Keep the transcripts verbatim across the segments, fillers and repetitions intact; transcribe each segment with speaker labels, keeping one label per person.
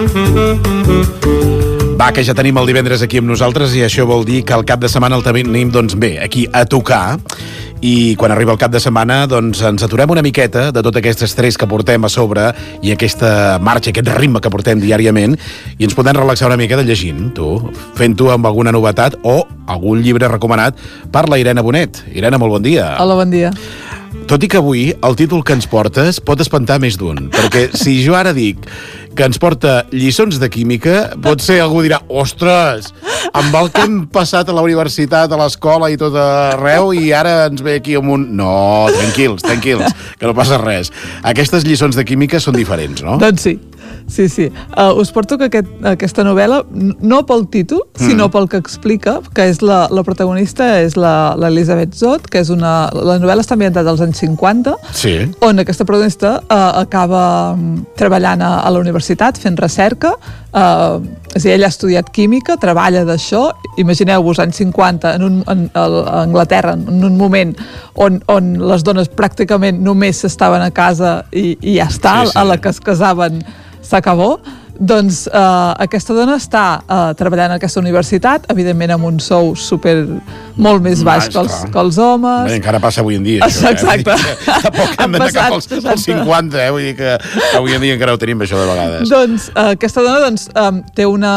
Speaker 1: Va, que ja tenim el divendres aquí amb nosaltres i això vol dir que el cap de setmana el tenim, doncs bé, aquí a tocar. I quan arriba el cap de setmana doncs ens aturem una miqueta de tot aquest estrès que portem a sobre i aquesta marxa, aquest ritme que portem diàriament, i ens podem relaxar una miqueta llegint, tu, fent-ho amb alguna novetat o algun llibre recomanat per la Irene Bonet. Irene, molt bon dia.
Speaker 2: Hola, bon dia.
Speaker 1: Tot i que avui el títol que ens portes pot espantar més d'un, perquè si jo ara dic que ens porta lliçons de química, potser algú dirà, ostres, amb el que hem passat a la universitat, a l'escola i tot arreu, i ara ens ve aquí amb un... No, tranquils, tranquils, que no passa res. Aquestes lliçons de química són diferents, no?
Speaker 2: Doncs sí, sí, sí. Uh, us porto que aquest, aquesta novel·la, no pel títol, sinó mm. pel que explica, que és la, la protagonista és l'Elisabeth Zott, que és una... La novel·la està ambientada als anys cinquanta,
Speaker 1: sí.
Speaker 2: On aquesta protagonista uh, acaba treballant a, a la universitat, fent recerca, uh, és a dir, ella ha estudiat química, treballa d'això, imagineu-vos, anys cinquanta, en un, en, a Anglaterra, en un moment on, on les dones pràcticament només estaven a casa i, i ja està, sí, sí. A la que es casaven s'acabó. Doncs eh, aquesta dona està eh, treballant a aquesta universitat, evidentment amb un sou super molt més baix que els, que els homes.
Speaker 1: Bé, encara passa avui en dia, això.
Speaker 2: Exacte.
Speaker 1: Eh? Tampoc hem d'anar cap als, als cinquanta, eh? Vull dir que avui en dia encara ho tenim, això, de vegades.
Speaker 2: Doncs eh, aquesta dona doncs, eh, té una...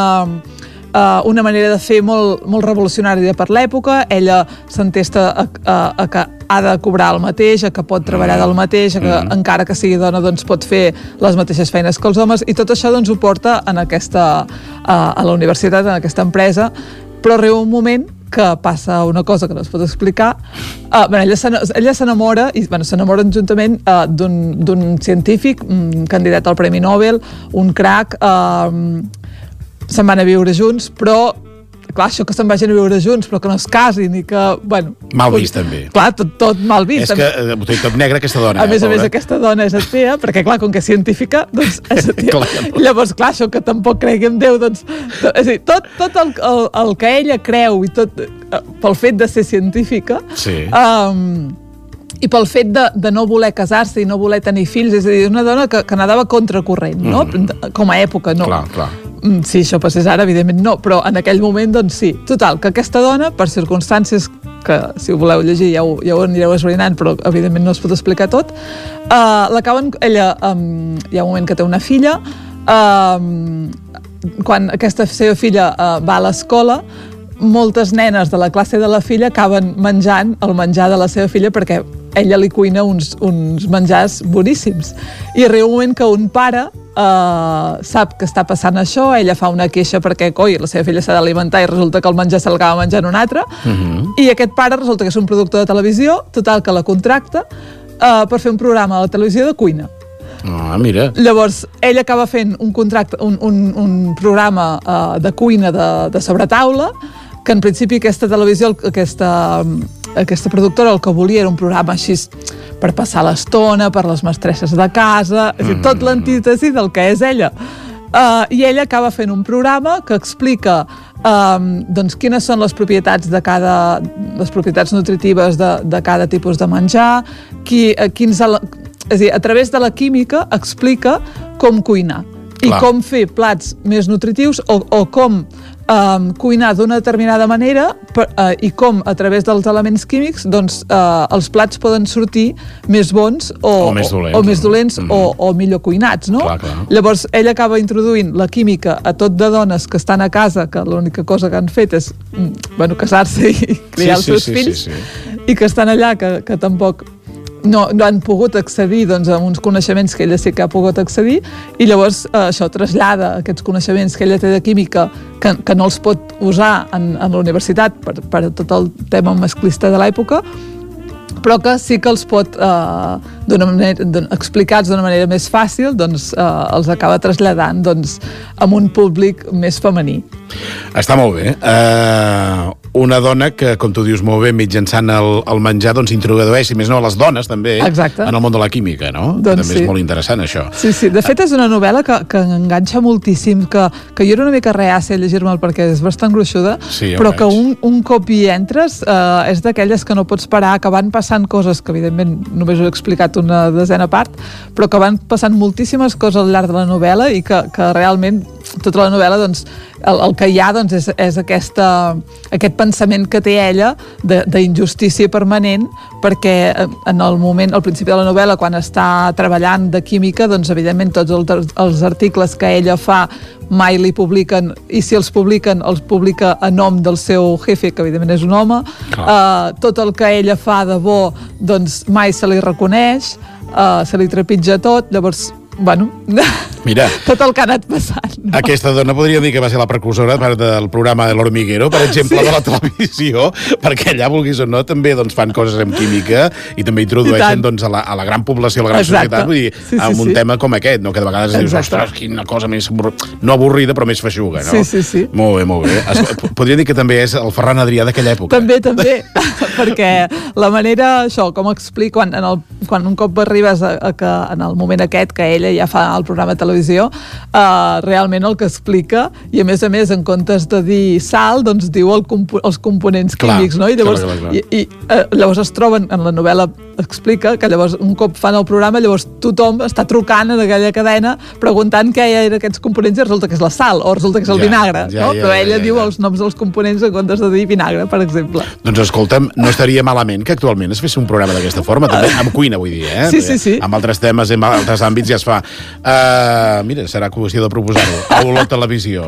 Speaker 2: Uh, una manera de fer molt, molt revolucionària per l'època. Ella s'entesta a, a, a que ha de cobrar el mateix, a que pot treballar del mateix, a que mm. encara que sigui dona doncs, pot fer les mateixes feines que els homes, i tot això doncs, ho porta en aquesta, uh, a la universitat, en aquesta empresa, però arriba un moment que passa una cosa que no es pot explicar. Uh, bueno, ella s'enamora, i bueno, s'enamoren juntament uh, d'un científic, un candidat al Premi Nobel, un crac, uh, se'n van a viure junts, però clar, això que se'n vagin a viure junts, però que no es casin i que, bueno...
Speaker 1: Mal vist, també.
Speaker 2: Clar, tot, tot mal vist.
Speaker 1: És que ho té tot negre, aquesta dona.
Speaker 2: A més
Speaker 1: eh,
Speaker 2: a més, aquesta dona és atea, perquè clar, com que és científica, doncs és atea.
Speaker 1: clar.
Speaker 2: Llavors, clar, això que tampoc cregui en Déu, doncs... És a dir, tot, tot el, el, el que ella creu i tot, pel fet de ser científica...
Speaker 1: Sí.
Speaker 2: Um, i pel fet de, de no voler casar-se i no voler tenir fills, és a dir, una dona que, que nadava contracorrent, no? Mm. Com a època, no.
Speaker 1: Clar, clar.
Speaker 2: Si això passés ara, evidentment no, però en aquell moment, doncs sí. Total, que aquesta dona, per circumstàncies que, si ho voleu llegir, ja ho, ja ho anireu esbrinant, però evidentment no es pot explicar tot, uh, l'acaben, ella, um, hi ha un moment que té una filla, um, quan aquesta seva filla uh, va a l'escola, moltes nenes de la classe de la filla acaben menjant el menjar de la seva filla perquè ella li cuina uns, uns menjars boníssims. I arriba un moment que un pare uh, sap que està passant això, ella fa una queixa perquè, coi, la seva filla s'ha d'alimentar i resulta que el menjar se l'acaba menjant un altre, uh-huh. I aquest pare resulta que és un productor de televisió, total, que la contracta uh, per fer un programa a la televisió de cuina.
Speaker 1: Ah, mira.
Speaker 2: Llavors, ell acaba fent un contracte, un, un, un programa uh, de cuina de, de sobretaula, que en principi aquesta televisió, aquesta, aquesta productora el que volia era un programa així per passar l'estona, per les mestresses de casa, és a dir, tot l'antítesi del que és ella. Uh, I ella acaba fent un programa que explica um, doncs, quines són les propietats de cada, les propietats nutritives de, de cada tipus de menjar, qui, uh, quins, és a dir, a través de la química explica com cuinar i Clar. Com fer plats més nutritius o, o com um, cuinar d'una determinada manera per, uh, i com a través dels elements químics doncs, uh, els plats poden sortir més bons o,
Speaker 1: o més dolents,
Speaker 2: o, o, més dolents
Speaker 1: mm-hmm.
Speaker 2: o, o millor cuinats, no?
Speaker 1: Clar, clar.
Speaker 2: Llavors ella acaba introduint la química a tot de dones que estan a casa, que l'única cosa que han fet és bueno, casar-se i criar
Speaker 1: sí,
Speaker 2: els seus
Speaker 1: sí,
Speaker 2: fills
Speaker 1: sí, sí.
Speaker 2: I que estan allà que, que tampoc no, no han pogut accedir doncs, a uns coneixements que ella sí que ha pogut accedir i llavors eh, això trasllada aquests coneixements que ella té de química que, que no els pot usar en, en la universitat per, per tot el tema masclista de l'època, però que sí que els pot eh, d'una manera, explicats d'una manera més fàcil, doncs eh, els acaba traslladant doncs, amb un públic més femení.
Speaker 1: Està molt bé. Uh, una dona que, com tu dius molt bé, mitjançant el, el menjar, doncs introdueix, si més no, a les dones també,
Speaker 2: Exacte.
Speaker 1: En el món de la química, no?
Speaker 2: Doncs
Speaker 1: també
Speaker 2: sí.
Speaker 1: És molt interessant, això.
Speaker 2: Sí, sí. De fet, és una novel·la que, que enganxa moltíssim, que, que jo era una mica reàcia a llegir-me'l perquè és bastant gruixuda,
Speaker 1: sí,
Speaker 2: però que un, un cop hi entres eh, és d'aquelles que no pots parar, que van passant coses que, evidentment, només ho he explicat una desena part, però que van passant moltíssimes coses al llarg de la novel·la i que, que realment tota la novel·la, doncs, el, el que hi ha doncs, és, és aquesta, aquest pensament que té ella d'injustícia permanent, perquè en el moment, al principi de la novel·la, quan està treballant de química, doncs, evidentment, tots els, els articles que ella fa mai li publiquen, i si els publiquen, els publica a nom del seu jefe, que evidentment és un home. Uh, tot el que ella fa de bo, doncs mai se li reconeix, uh, se li trepitja tot, llavors, bueno,
Speaker 1: mira,
Speaker 2: tot el que ha anat passant. No?
Speaker 1: Aquesta dona podria dir que va ser la precursora del programa de l'Hormiguero, per exemple, sí. de la televisió, perquè allà, vulguis o no, també doncs, fan coses amb química i també introdueixen doncs, a, la, a la gran població, a la gran Exacte. societat, vull dir, sí, sí, amb un sí. tema com aquest, no? Que de vegades Exacte. dius, ostres, quina cosa més no avorrida, però més feixuga, no?
Speaker 2: Sí, sí, sí.
Speaker 1: Molt bé, molt bé. Es, podria dir que també és el Ferran Adrià d'aquella època.
Speaker 2: També, també, perquè la manera, això, com explico, quan, en el, quan un cop arribes a, a que en el moment aquest que ella ja fa el programa de televisió, uh, realment el que explica, i a més a més en comptes de dir sal, doncs diu el compo els components
Speaker 1: clar,
Speaker 2: químics, no? I llavors,
Speaker 1: clar, clar, clar.
Speaker 2: I, i, uh, llavors es troben, en la novel·la explica que llavors un cop fan el programa, llavors tothom està trucant en aquella cadena preguntant què eren aquests components i resulta que és la sal, o resulta que és el ja, vinagre, ja, no? Ja, però ella ja, ja, diu ja. els noms dels components en comptes de dir vinagre, per exemple.
Speaker 1: Doncs escolta'm, no estaria malament que actualment es fes un programa d'aquesta forma, també amb cuina, vull dir, eh?
Speaker 2: Sí, sí, sí.
Speaker 1: Amb altres temes, en altres àmbits ja es fa. Uh, mira, serà qüestió de proposar-ho a Olot Televisió.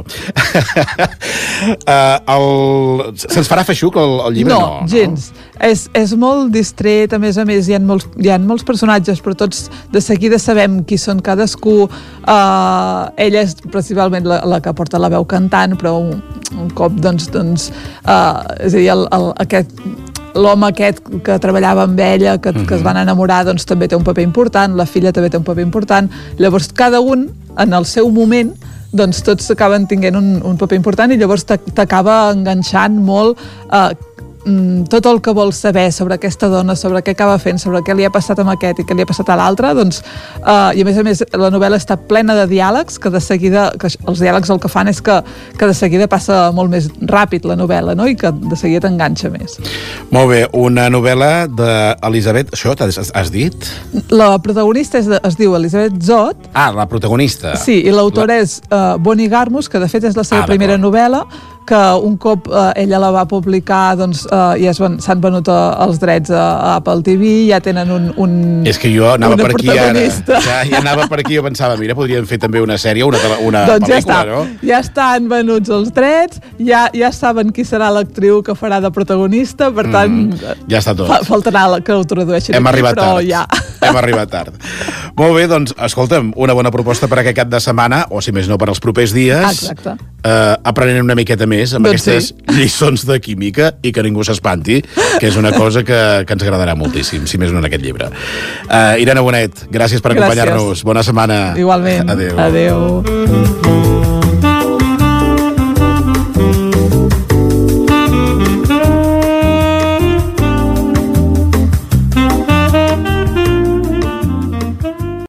Speaker 1: uh, Se'ns farà feixuc el, el llibre?
Speaker 2: No, no gens. No? És, és molt distret, a més a més hi ha, molts, hi ha molts personatges, però tots de seguida sabem qui són cadascú. Uh, ella és principalment la, la que porta la veu cantant, però un, un cop, doncs, doncs uh, és a dir, el, el, aquest l'home aquest que treballava amb ella, que, uh-huh. que es van enamorar, doncs també té un paper important, la filla també té un paper important, llavors cada un, en el seu moment, doncs tots acaben tinguent un, un paper important i llavors t'acaba enganxant molt eh, tot el que vols saber sobre aquesta dona, sobre què acaba fent, sobre què li ha passat amb aquest i què li ha passat a l'altre, doncs, uh, i a més a més la novel·la està plena de diàlegs, que de seguida, que els diàlegs el que fan és que, que de seguida passa molt més ràpid la novel·la, no? I que de seguida t'enganxa més.
Speaker 1: Molt bé, una novel·la d'Elisabet, això t'has has dit?
Speaker 2: La protagonista és de, es diu Elisabet Zott.
Speaker 1: Ah, la protagonista.
Speaker 2: Sí, i l'autora la... és uh, Bonnie Garmus, que de fet és la seva ah, primera novel·la, que un cop eh, ella la va publicar, doncs eh, ja s'han venut eh, els drets a, a Apple T V, ja tenen un, un
Speaker 1: és que jo anava per aquí ara, ja, ja anava per aquí, jo pensava, mira, podrien fer també una sèrie, una, una
Speaker 2: doncs
Speaker 1: pel·lícula,
Speaker 2: ja està,
Speaker 1: no?
Speaker 2: Ja estan venuts els drets, ja, ja saben qui serà l'actriu que farà de protagonista, per tant,
Speaker 1: mm, ja està tot.
Speaker 2: Fa, faltarà que ho tradueixin
Speaker 1: Hem
Speaker 2: aquí,
Speaker 1: arribat
Speaker 2: però
Speaker 1: tard.
Speaker 2: ja.
Speaker 1: Hem arribat tard. Molt bé, doncs, escolta'm, una bona proposta per aquest cap de setmana, o si més no per als propers dies.
Speaker 2: Exacte.
Speaker 1: Eh, aprenent una miqueta més amb
Speaker 2: doncs
Speaker 1: aquestes
Speaker 2: sí.
Speaker 1: lliçons de química i que ningú s'espanti, que és una cosa que, que ens agradarà moltíssim, si més no en aquest llibre. Uh, Irene Bonet, gràcies per acompanyar-nos. Bona setmana.
Speaker 2: Igualment.
Speaker 1: Adéu.
Speaker 2: Adéu.